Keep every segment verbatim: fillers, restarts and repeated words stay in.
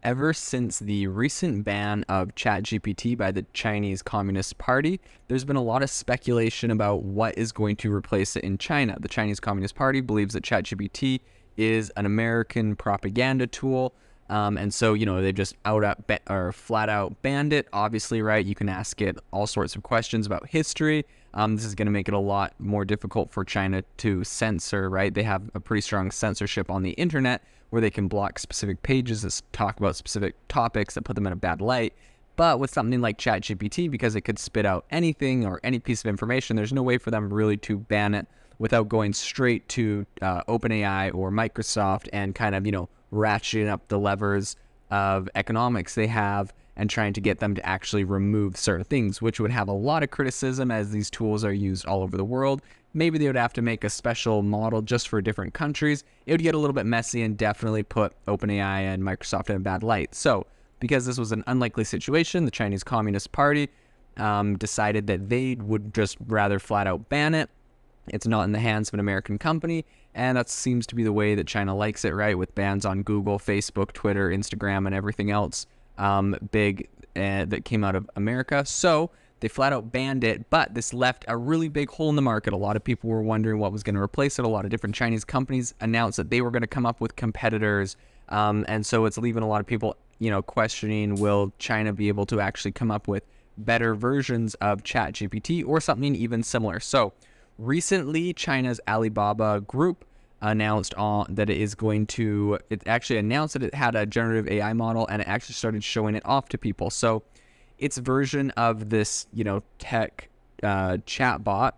Ever since the recent ban of ChatGPT by the Chinese Communist Party, there's been a lot of speculation about what is going to replace it in China. The Chinese Communist Party believes that ChatGPT is an American propaganda tool. Um, and so, you know, they've just out up or flat out banned it. Obviously, right, you can ask it all sorts of questions about history. Um, this is going to make it a lot more difficult for China to censor, right? They have a pretty strong censorship on the internet where they can block specific pages that talk about specific topics that put them in a bad light. But with something like ChatGPT, because it could spit out anything or any piece of information, there's no way for them really to ban it without going straight to uh, OpenAI or Microsoft and kind of, you know, ratcheting up the levers of economics they have and trying to get them to actually remove certain things, which would have a lot of criticism as these tools are used all over the world. Maybe they would have to make a special model just for different countries. It would get a little bit messy and definitely put OpenAI and Microsoft in a bad light. So because this was an unlikely situation, the Chinese Communist Party um, decided that they would just rather flat out ban it. It's not in the hands of an American company, and that seems to be the way that China likes it, right? With bans on Google, Facebook, Twitter, Instagram, and everything else um, big uh, that came out of America. So they flat out banned it, but this left a really big hole in the market. A lot of people were wondering what was going to replace it. A lot of different Chinese companies announced that they were going to come up with competitors, um, and so it's leaving a lot of people, you know, questioning, will China be able to actually come up with better versions of ChatGPT or something even similar? So recently, China's Alibaba Group announced on that it is going to, it actually announced that it had a generative A I model, and it actually started showing it off to people. So its version of this, you know, tech uh, chatbot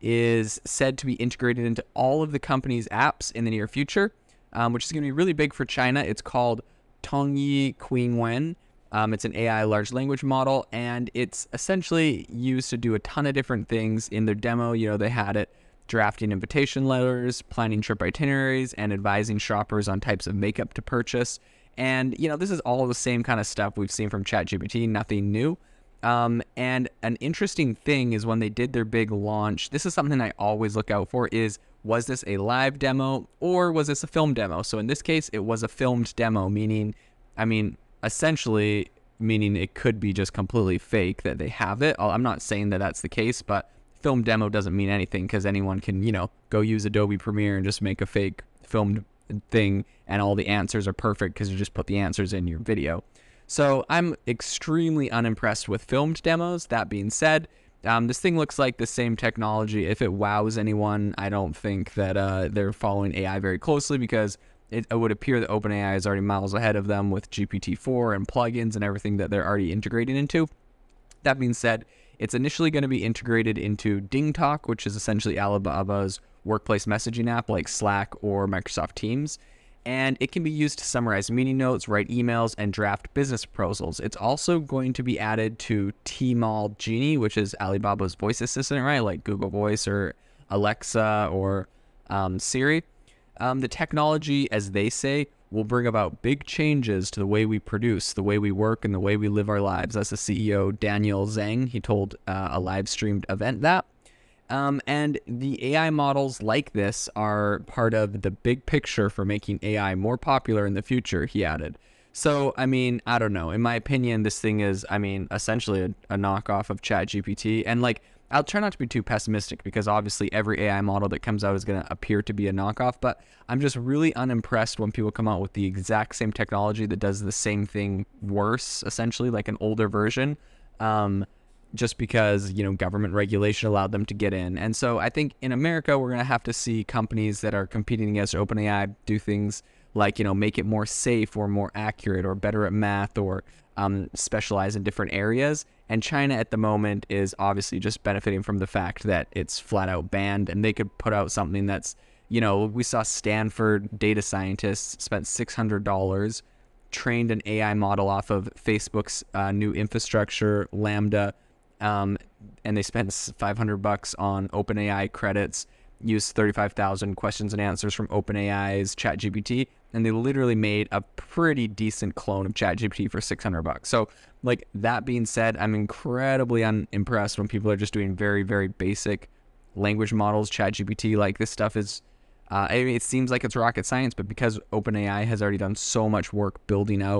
is said to be integrated into all of the company's apps in the near future, um, which is going to be really big for China. It's called Tongyi Qingwen. Um, it's an A I large language model, and it's essentially used to do a ton of different things. In their demo, you know, they had it drafting invitation letters, planning trip itineraries, and advising shoppers on types of makeup to purchase. And, you know, this is all the same kind of stuff we've seen from ChatGPT, nothing new. Um, and an interesting thing is when they did their big launch, this is something I always look out for, is was this a live demo or was this a film demo? So in this case, it was a filmed demo, meaning, I mean, essentially meaning it could be just completely fake that they have it. I'm not saying that that's the case, but film demo doesn't mean anything because anyone can, you know, go use Adobe Premiere and just make a fake filmed thing and all the answers are perfect because you just put the answers in your video. So I'm extremely unimpressed with filmed demos. That being said, um, this thing looks like the same technology. If it wows anyone, I don't think that uh, they're following A I very closely because it would appear that OpenAI is already miles ahead of them with G P T four and plugins and everything that they're already integrating into. That being said, it's initially going to be integrated into DingTalk, which is essentially Alibaba's workplace messaging app like Slack or Microsoft Teams. And it can be used to summarize meeting notes, write emails, and draft business proposals. It's also going to be added to Tmall Genie, which is Alibaba's voice assistant, right? Like Google Voice or Alexa or um, Siri. Um, the technology, as they say, will bring about big changes to the way we produce, the way we work, and the way we live our lives. That's the C E O, Daniel Zhang. He told uh, a live-streamed event that. Um, and the A I models like this are part of the big picture for making A I more popular in the future, he added. So, I mean, I don't know. In my opinion, this thing is, I mean, essentially a, a knockoff of ChatGPT. And, like, I'll try not to be too pessimistic because obviously every A I model that comes out is going to appear to be a knockoff, but I'm just really unimpressed when people come out with the exact same technology that does the same thing worse, essentially, like an older version, um, just because, you know, government regulation allowed them to get in. And so I think in America, we're going to have to see companies that are competing against OpenAI do things like, you know, make it more safe or more accurate or better at math or um, specialize in different areas. And China at the moment is obviously just benefiting from the fact that it's flat out banned, and they could put out something that's, you know, we saw Stanford data scientists spent six hundred dollars, trained an A I model off of Facebook's uh, new infrastructure, Lambda, um, and they spent five hundred bucks on OpenAI credits, used thirty-five thousand questions and answers from OpenAI's ChatGPT, and they literally made a pretty decent clone of ChatGPT for six hundred bucks. So, like, that being said, I'm incredibly unimpressed when people are just doing very, very basic language models, ChatGPT. Like, this stuff is, uh, I mean, it seems like it's rocket science, but because OpenAI has already done so much work building out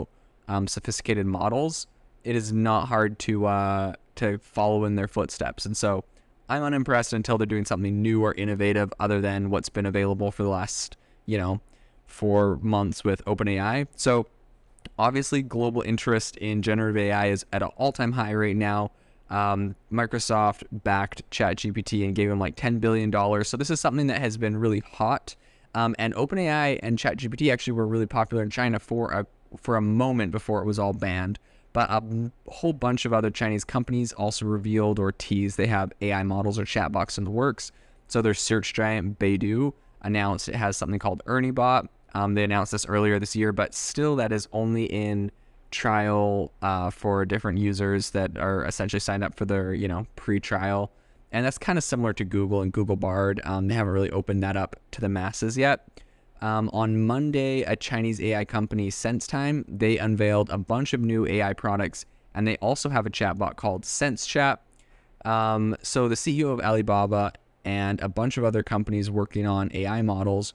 um, sophisticated models, it is not hard to uh, to follow in their footsteps. And so I'm unimpressed until they're doing something new or innovative other than what's been available for the last, you know, four months with OpenAI. So obviously, global interest in generative A I is at an all-time high right now. Um, Microsoft backed ChatGPT and gave them like ten billion dollars. So this is something that has been really hot. Um, and OpenAI and ChatGPT actually were really popular in China for a for a moment before it was all banned. But a whole bunch of other Chinese companies also revealed or teased they have A I models or chatbots in the works. So their search giant Baidu announced it has something called ErnieBot. Um, they announced this earlier this year, but still that is only in trial uh, for different users that are essentially signed up for their, you know, pre-trial. And that's kind of similar to Google and Google Bard. Um, they haven't really opened that up to the masses yet. Um, on Monday, a Chinese A I company, SenseTime, they unveiled a bunch of new A I products, and they also have a chatbot called SenseChat. Um, so the C E O of Alibaba and a bunch of other companies working on A I models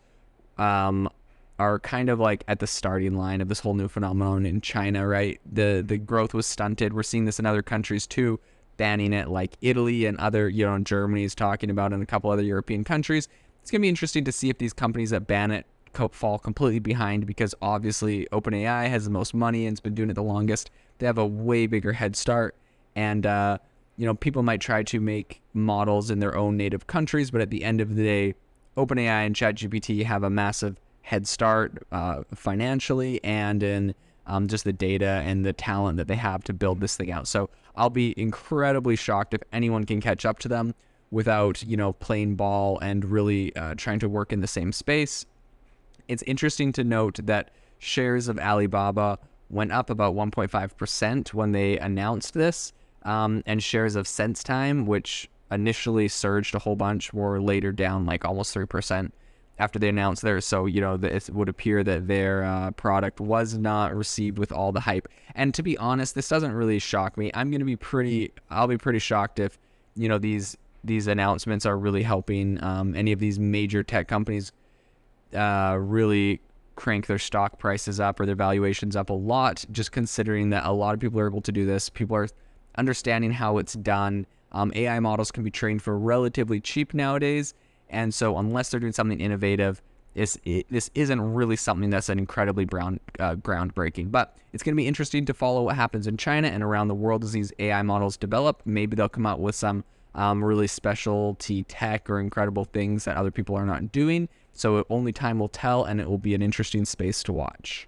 um, are kind of like at the starting line of this whole new phenomenon in China, right? The the growth was stunted. We're seeing this in other countries too, banning it, like Italy and other, you know, Germany is talking about, and a couple other European countries. It's going to be interesting to see if these companies that ban it fall completely behind, because obviously OpenAI has the most money and it's been doing it the longest. They have a way bigger head start, and uh, you know, people might try to make models in their own native countries, but at the end of the day, OpenAI and ChatGPT have a massive head start uh, financially and in um, just the data and the talent that they have to build this thing out. So I'll be incredibly shocked if anyone can catch up to them without, you know, playing ball and really uh, trying to work in the same space. It's interesting to note that shares of Alibaba went up about one point five percent when they announced this, um, and shares of SenseTime, which initially surged a whole bunch, were later down like almost three percent after they announced theirs. So, you know, it would appear that their uh, product was not received with all the hype. And to be honest, this doesn't really shock me. I'm going to be pretty, I'll be pretty shocked if, you know, these these announcements are really helping um, any of these major tech companies uh, really crank their stock prices up or their valuations up a lot, just considering that a lot of people are able to do this. People are understanding how it's done. Um, A I models can be trained for relatively cheap nowadays. And so unless they're doing something innovative, this, it, this isn't really something that's an incredibly brown, uh, groundbreaking. But it's going to be interesting to follow what happens in China and around the world as these A I models develop. Maybe they'll come out with some um, really specialty tech or incredible things that other people are not doing. So only time will tell, and it will be an interesting space to watch.